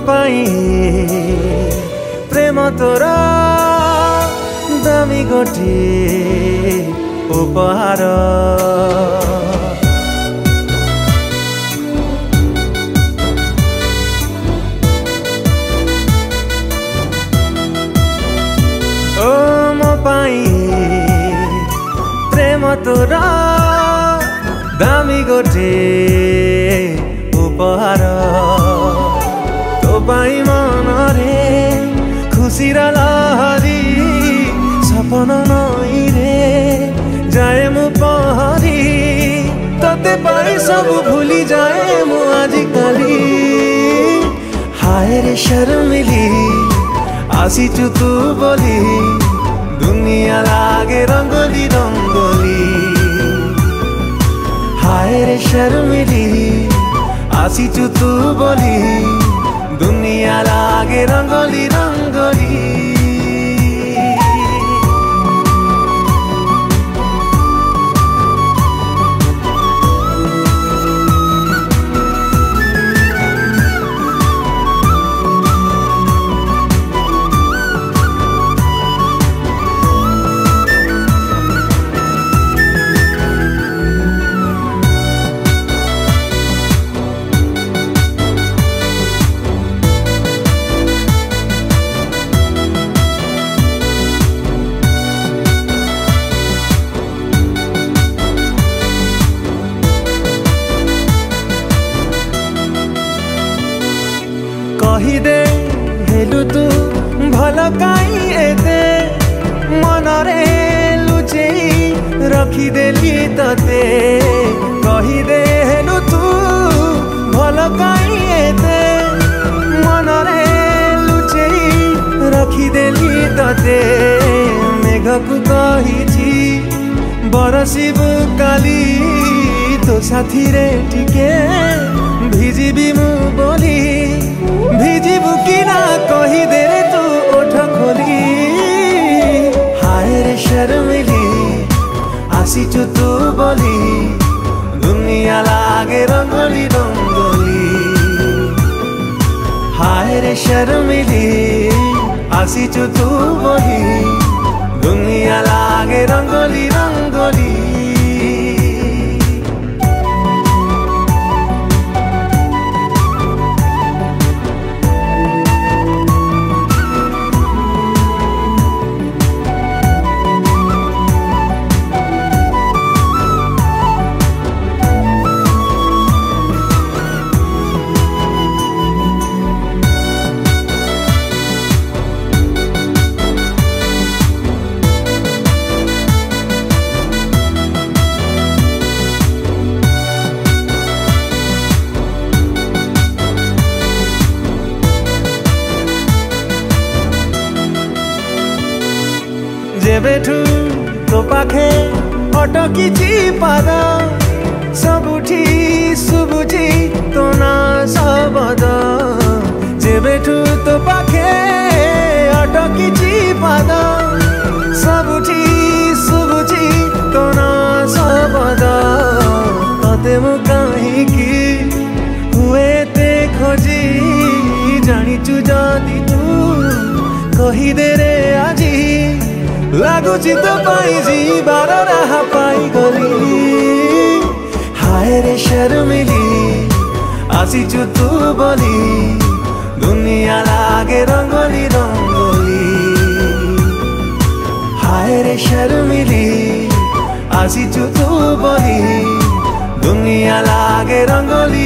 पाई प्रेम तोर दामी गोटे उपहार ओ मो पाई प्रेम तोर दामी गोटे उपहार तो पाई मन रे खुशी लहरी सपन नई रे जाए मु पहरी तते पाई सब भूली जाए मु आजिकाली हाय रे शर्मिली आसीचु तू बोली दुनिया लागे रंगोली रंगोली हाय रे शर्मिली आसीचु तू बोली दुनिया लागे रंगोली रंगोली कही दे हेलु तू भल काई एते मन रे लुचे रखीदेली तते कही दे हेलु तू भल काई एते मन रे लुचे रखीदेली तते मेघ को कही बरसिबु काली तो साथी रे टिके भिजिबी मु बोली भिजिबु कि ना कही दे रे तू ओठ खोली हाय रे शर्मिली आसीचु तू बोली दुनिया लागे रंगोली रंगोली हाय रे शर्मिली आसीचु तू बोली दुनिया लागे रंगोली रंगोली जेबेठू तो पाखे अटकी पाद सबुठी सुबुझी तो ना सबद जेबेठू तो पाखे अटकी पाद सबुठी सुबुझी तो ना सबद तते मु कहींकी हुए ते खोजी जानिचु जदि तू कही दे रे आजी लागुची तो पाई जीवार राह पाई गली हाय रे शर्मिली आसीचु तू बोली दुनिया लागे रंगोली रंगोली हाय रे शर्मिली आसीचु तू बोली दुनिया लागे रंगोली